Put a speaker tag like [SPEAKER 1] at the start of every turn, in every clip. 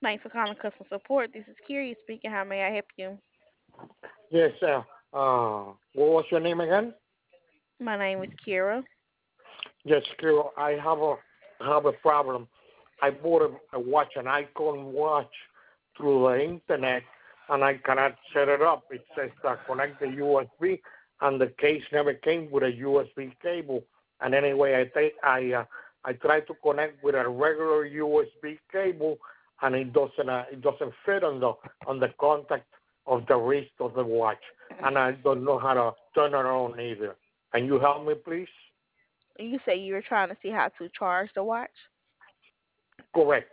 [SPEAKER 1] Thanks for calling customer support. This is Kiri speaking. How may I help you?
[SPEAKER 2] Yes, what was your name again?
[SPEAKER 1] My name is Kira.
[SPEAKER 2] Yes, Kiro, I have a problem. I bought a watch, an Icon watch through the internet, and I cannot set it up. It says to connect the USB, and the case never came with a USB cable. And anyway, I tried to connect with a regular USB cable, and it doesn't fit on the contact of the wrist of the watch, and I don't know how to turn it on either. Can you help me, please?
[SPEAKER 1] You say you were trying to see how to charge the watch?
[SPEAKER 2] Correct.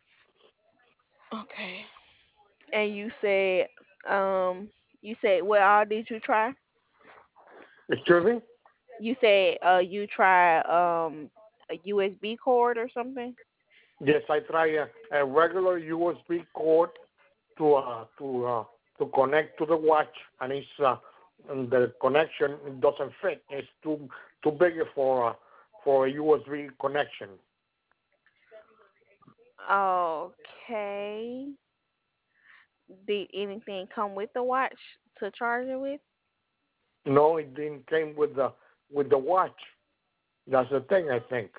[SPEAKER 1] Okay. And um, you said what all did you try?
[SPEAKER 2] Excuse me?
[SPEAKER 1] You said you tried a USB cord or something?
[SPEAKER 2] Yes, I try a regular USB cord to uh, to uh, to connect to the watch, and the connection doesn't fit. It's too big for a USB connection.
[SPEAKER 1] Okay. Did anything come with the watch to charge it with?
[SPEAKER 2] No, it didn't came with the watch. That's the thing, I think.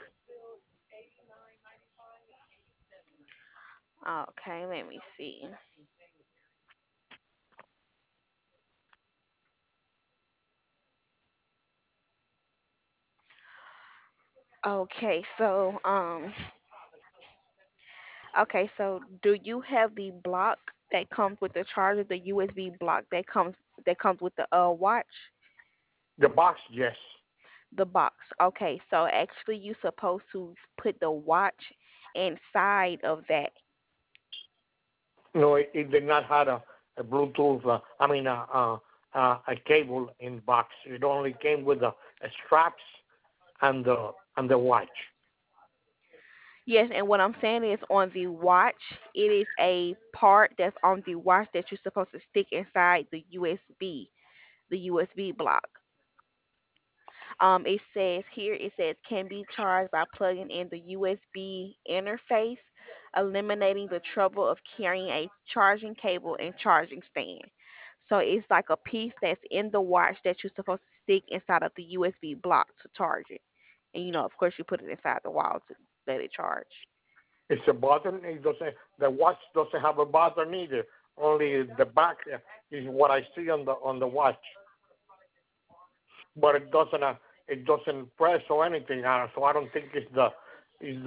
[SPEAKER 1] Okay, let me see. Okay, so do you have the block that comes with the charger, the USB block that comes with the watch?
[SPEAKER 2] The box, yes.
[SPEAKER 1] The box. Okay, so actually you're supposed to put the watch inside of that.
[SPEAKER 2] No, it did not have a Bluetooth. A cable in box. It only came with the straps and the watch.
[SPEAKER 1] Yes, and what I'm saying is on the watch, it is a part that's on the watch that you're supposed to stick inside the USB block. It says here, it says can be charged by plugging in the USB interface, eliminating the trouble of carrying a charging cable and charging stand. So it's like a piece that's in the watch that you're supposed to stick inside of the USB block to charge it. And of course, you put it inside the wall to let it charge.
[SPEAKER 2] It's a button. It doesn't. The watch doesn't have a button either. Only the back is what I see on the watch, but it doesn't press or anything. So I don't think it's is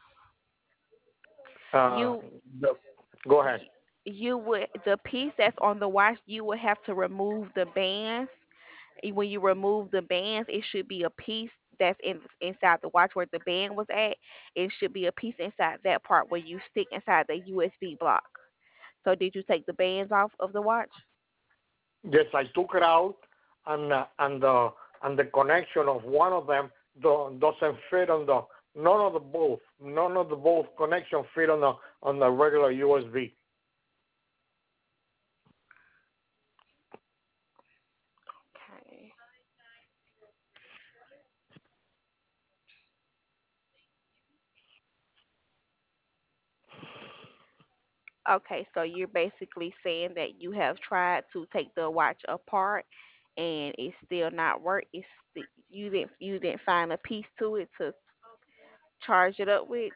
[SPEAKER 2] uh
[SPEAKER 1] You
[SPEAKER 2] the. Go ahead.
[SPEAKER 1] you would the piece that's on the watch, you would have to remove the bands. When you remove the bands, it should be a piece that's inside the watch where the band was at. It should be a piece inside that part where you stick inside the USB block. So did you take the bands off of the watch?
[SPEAKER 2] Yes, I took it out, and the connection of one of them doesn't fit on the none of the both connection fit on the regular USB.
[SPEAKER 1] Okay. Okay, so you're basically saying that you have tried to take the watch apart and it's still not work. You didn't find a piece to it to charge it up with.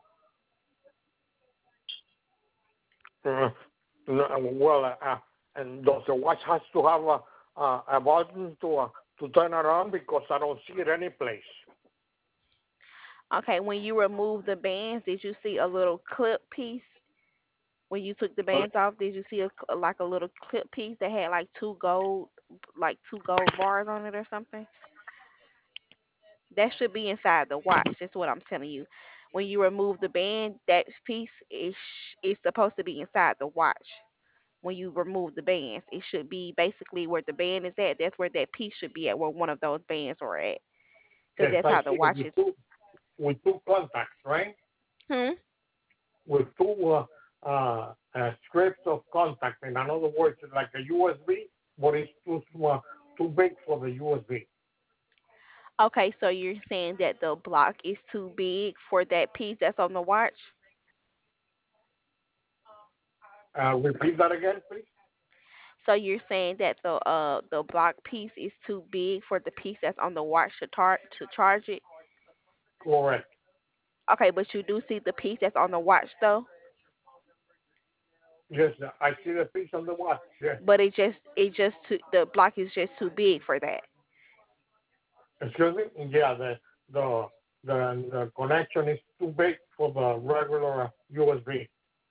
[SPEAKER 2] Uh, well, and does the watch has to have a button to turn it on because I don't see it any place.
[SPEAKER 1] Okay, when you remove the bands, did you see a little clip piece? When you took the bands off, did you see like a little clip piece that had like two gold bars on it or something? That should be inside the watch. That's what I'm telling you. When you remove the band, that piece is supposed to be inside the watch. When you remove the bands, it should be basically where the band is at. That's where that piece should be at, where one of those bands are at, because
[SPEAKER 2] Yes,
[SPEAKER 1] that's
[SPEAKER 2] I
[SPEAKER 1] how the
[SPEAKER 2] see it
[SPEAKER 1] watch is.
[SPEAKER 2] with two contacts, right?
[SPEAKER 1] Hmm.
[SPEAKER 2] With two strips of contact. In other words, it's like a USB, but it's too small, too big for the USB.
[SPEAKER 1] Okay, so you're saying that the block is too big for that piece that's on the watch?
[SPEAKER 2] Repeat that again, please.
[SPEAKER 1] So you're saying that the block piece is too big for the piece that's on the watch to charge it?
[SPEAKER 2] Correct.
[SPEAKER 1] Okay, but you do see the piece that's on the watch though,
[SPEAKER 2] Yes, I see the piece on the watch. Yes.
[SPEAKER 1] but the block is just too big for that.
[SPEAKER 2] Excuse me? Yeah, the the connection is too big for the regular USB.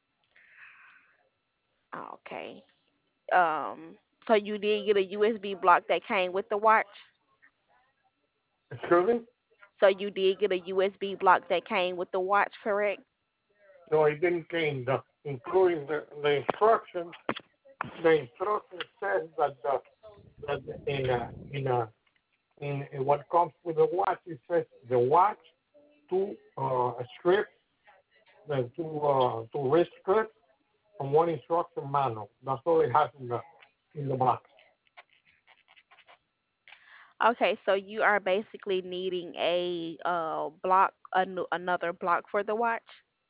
[SPEAKER 1] Okay. So you did get a USB block that came with the watch?
[SPEAKER 2] Excuse me?
[SPEAKER 1] So you did get a USB block that came with the watch, correct?
[SPEAKER 2] No, it didn't came. Including the instructions. The instruction says that that in what comes with the watch, it says the watch, two strips, the two wrist strips, and one instruction manual. That's all it has in the box.
[SPEAKER 1] Okay, so you are basically needing a block, another block for the watch.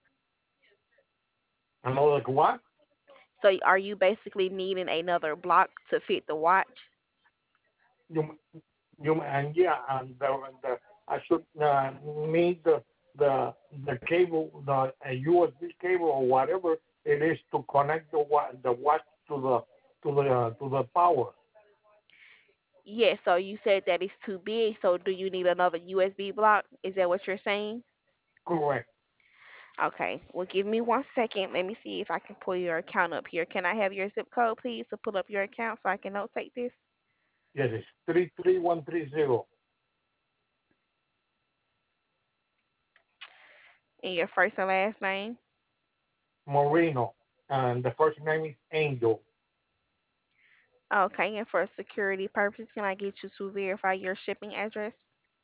[SPEAKER 2] Another what?
[SPEAKER 1] So are you basically needing another block to fit the watch?
[SPEAKER 2] You and yeah, and the I should need the cable, the a USB cable or whatever it is to connect the watch to the power.
[SPEAKER 1] Yes, so you said that it's too big, so do you need another USB block? Is that what you're saying?
[SPEAKER 2] Correct.
[SPEAKER 1] Okay, well, give me 1 second. Let me see if I can pull your account up here. Can I have your zip code, please, to pull up your account so I can notate this?
[SPEAKER 2] Yes, it's 33130
[SPEAKER 1] And your first and last name?
[SPEAKER 2] Moreno, and the first name is Angel.
[SPEAKER 1] Okay, and for security purposes, can I get you to verify your shipping address?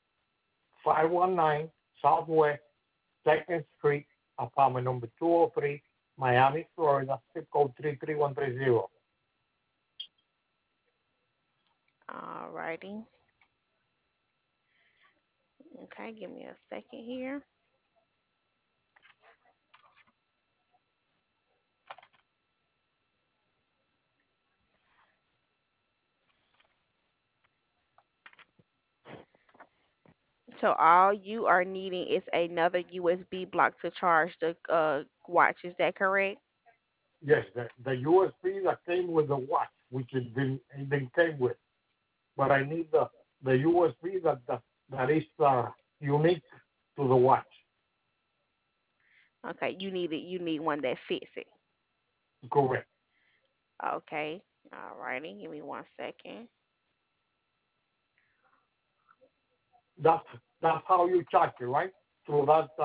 [SPEAKER 2] 519 Southwest Second Street, apartment number 203, Miami, Florida, zip code 33130.
[SPEAKER 1] Alrighty. Okay, give me a second here. So all you are needing is another USB block to charge the watch. Is that correct?
[SPEAKER 2] Yes, the USB that came with the watch, which it didn't came with. But I need the USB that is unique to the watch.
[SPEAKER 1] Okay, you need it. You need one that fits it.
[SPEAKER 2] Correct.
[SPEAKER 1] Okay. Alrighty. Give me 1 second.
[SPEAKER 2] That's that's how you charge it, right? Through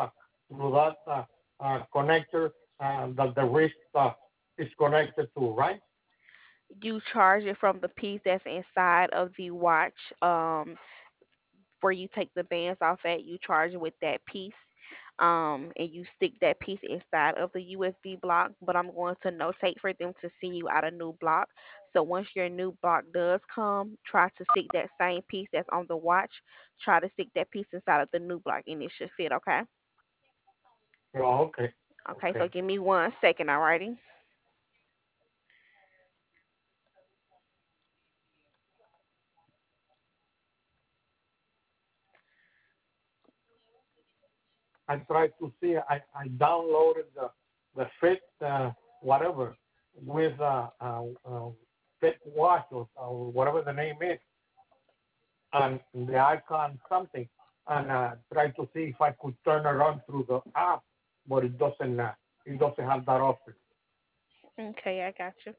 [SPEAKER 2] that connector that the wrist is connected to, right?
[SPEAKER 1] You charge it from the piece that's inside of the watch. Where you take the bands off at, you charge it with that piece. And you stick that piece inside of the USB block. But I'm going to notate for them to send you out a new block. So once your new block does come, try to stick that same piece that's on the watch. Try to stick that piece inside of the new block, and it should fit. Okay.
[SPEAKER 2] Oh, okay.
[SPEAKER 1] Okay. So
[SPEAKER 2] Okay.
[SPEAKER 1] give me 1 second. Alrighty.
[SPEAKER 2] I tried to see. I downloaded the Fit whatever with Fit Watch or whatever the name is, and the icon something, and tried to see if I could turn it on through the app, but it doesn't have that option.
[SPEAKER 1] Okay, I got you.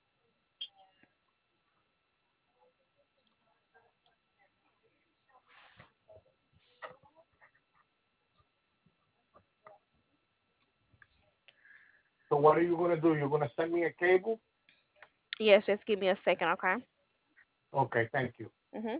[SPEAKER 2] So what are you gonna do? You're gonna send me a cable?
[SPEAKER 1] Yes, just give me a second. Okay.
[SPEAKER 2] Okay, thank you.
[SPEAKER 1] Mhm.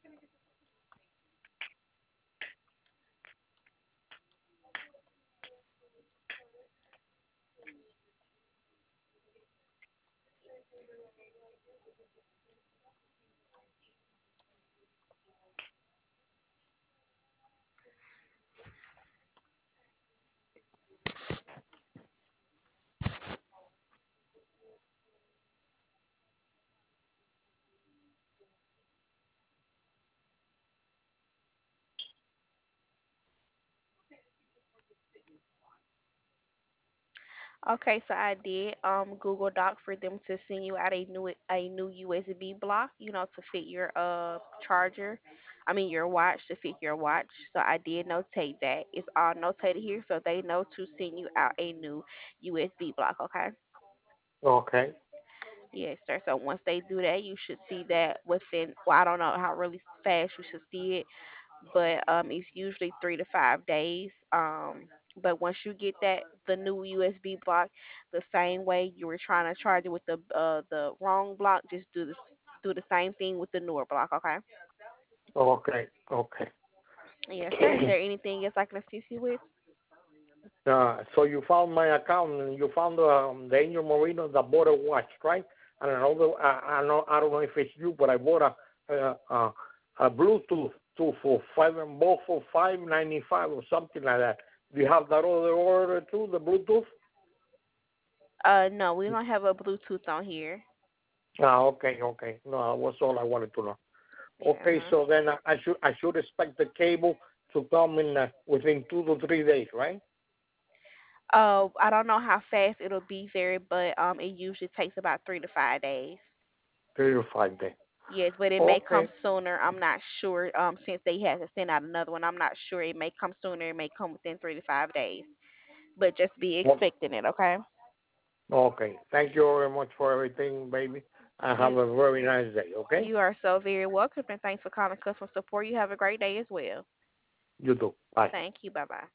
[SPEAKER 1] Okay, so I did Google Doc for them to send you out a new USB block, to fit your charger. I mean your watch to fit your watch. So I did notate that. It's all notated here, so they know to send you out a new USB block. Okay.
[SPEAKER 2] Okay.
[SPEAKER 1] Yes, sir. So once they do that, you should see that within. Well, I don't know how really fast you should see it, but it's usually 3 to 5 days. But once you get the new USB block, the same way you were trying to charge it with the wrong block, just do the same thing with the newer block. Okay.
[SPEAKER 2] Okay. Okay.
[SPEAKER 1] Yes, sir. Is there anything else I can assist you with?
[SPEAKER 2] So you found my account and you found the Angel Marino that bought a watch, right? And another, I don't know if it's you, but I bought a Bluetooth too for both for $5.95 or something like that. Do you have that other order too, the Bluetooth?
[SPEAKER 1] No, we don't have a Bluetooth on here.
[SPEAKER 2] Okay, okay. No, that was all I wanted to know.
[SPEAKER 1] Yeah.
[SPEAKER 2] Okay, so then I should expect the cable to come in within 2 to 3 days, right?
[SPEAKER 1] I don't know how fast it'll be there, but it usually takes about 3 to 5 days.
[SPEAKER 2] 3 to 5 days.
[SPEAKER 1] Yes, but it may come
[SPEAKER 2] Okay,
[SPEAKER 1] sooner. I'm not sure. Since they had to send out another one, I'm not sure. It may come sooner. It may come within 3 to 5 days. But just be
[SPEAKER 2] well,
[SPEAKER 1] expecting it, okay?
[SPEAKER 2] okay. Thank you very much for everything, baby. And have
[SPEAKER 1] You
[SPEAKER 2] a very nice day, okay?
[SPEAKER 1] you are so very welcome, and thanks for calling customer support. You have a great day as well.
[SPEAKER 2] You too. Bye.
[SPEAKER 1] Thank you. Bye bye.